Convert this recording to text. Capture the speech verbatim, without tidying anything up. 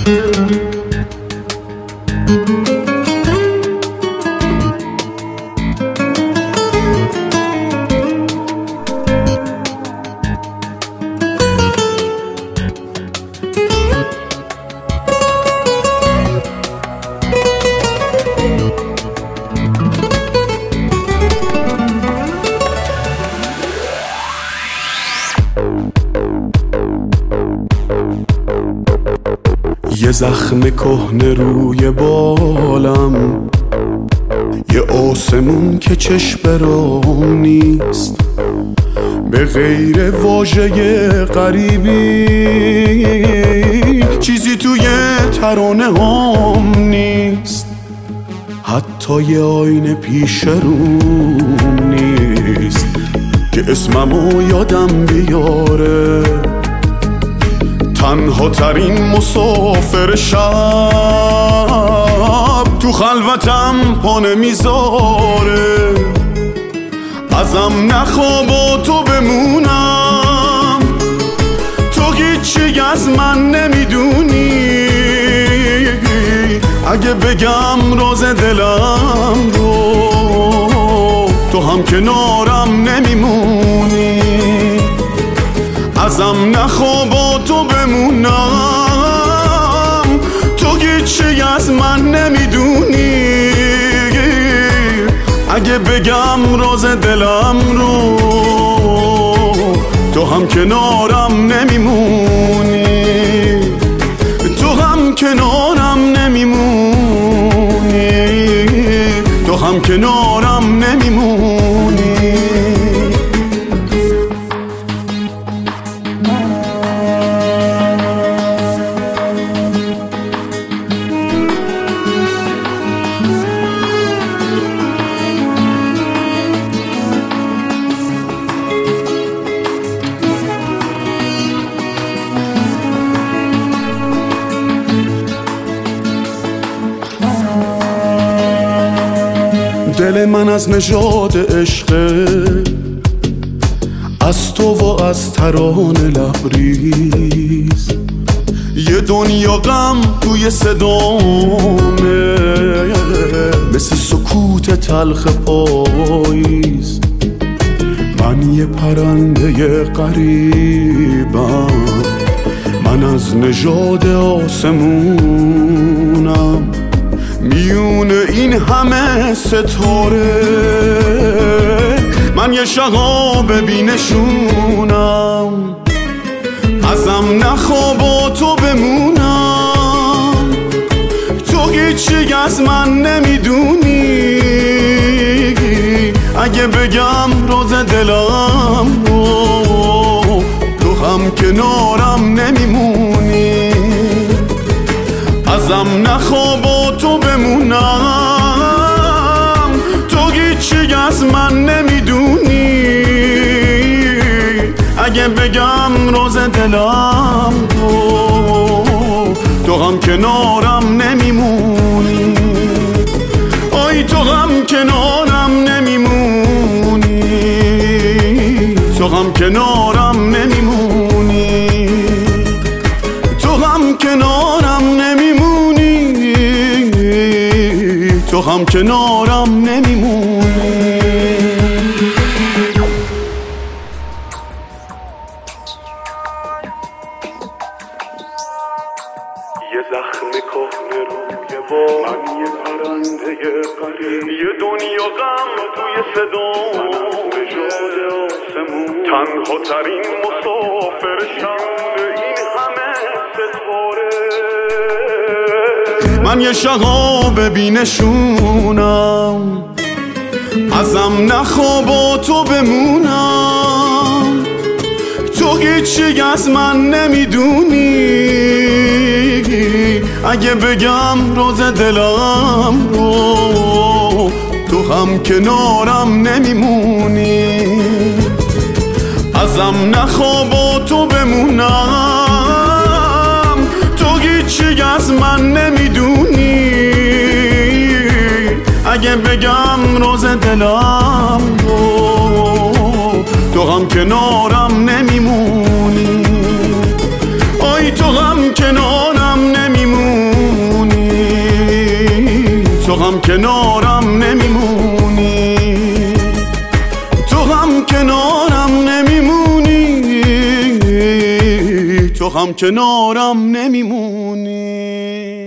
یه زخم کهنه روی بالم، یه آسمون که چشم برام نیست، به غیر واژه غریبی چیزی توی ترانه هام نیست، حتی یه آینه پیش روم نیست که اسممو یادم بیاره. تنها ترین مسافر شب تو خلوتم پا نمیذاره، ازم نخوا با تو بمونم، تو هیچی از من نمیدونی، اگه بگم راز دلم رو تو هم کنارم نمیمونی، ازم نخوا با تو بمونم، تو هیچی از من نمیدونی، اگه بگم راز دلم رو تو هم کنارم نمیمونی، تو هم کنارم نمیمونی، تو هم کنارم نمیمونی. دل من از نژاد عشقه، از تو و از ترانه لبریز، یه دنیا غم توی صدامه، مثل سکوت تلخ پاییز. من یه پرنده غریبم، من از نژاد آسمونم، میون این همه ستاره من یه شهاب بینشونم، ازم نخوا با تو بمونم، تو هیچی از من نمیدونی، اگه بگم راز دلم رو تو هم کنارم نمیمونی، ازم نخوا با تو بمونم، تو هیچی از من نمیدونی، اگه بگم راز دلم رو تو هم کنارم نمیمونی، آی تو هم کنارم نمیمونی، تو هم کنارم نمیمونی، تو هم کنارم نمیمونی، تو هم کنارم نمیمونی. یه زخم کهنه روی بال، من یه پرنده غریب، یه دنیا غم توی صدام، نژاد آسمون، تنها ترین مسافر شب این همه ستاره. من یه شهاب بینشونم، ازم نخوا با تو بمونم، تو هیچی از من نمیدونی، اگه بگم راز دلم رو تو هم کنارم نمیمونی، ازم نخوا با تو بمونم، تو هیچی از من نمیدونی، اگه بگم راز دلم رو تو هم کنارم نمیمونی، آی تو هم کنارم نمیمونی، هم کنارم نمیمونی، تو هم کنارم نمیمونی، تو هم کنارم نمیمونی.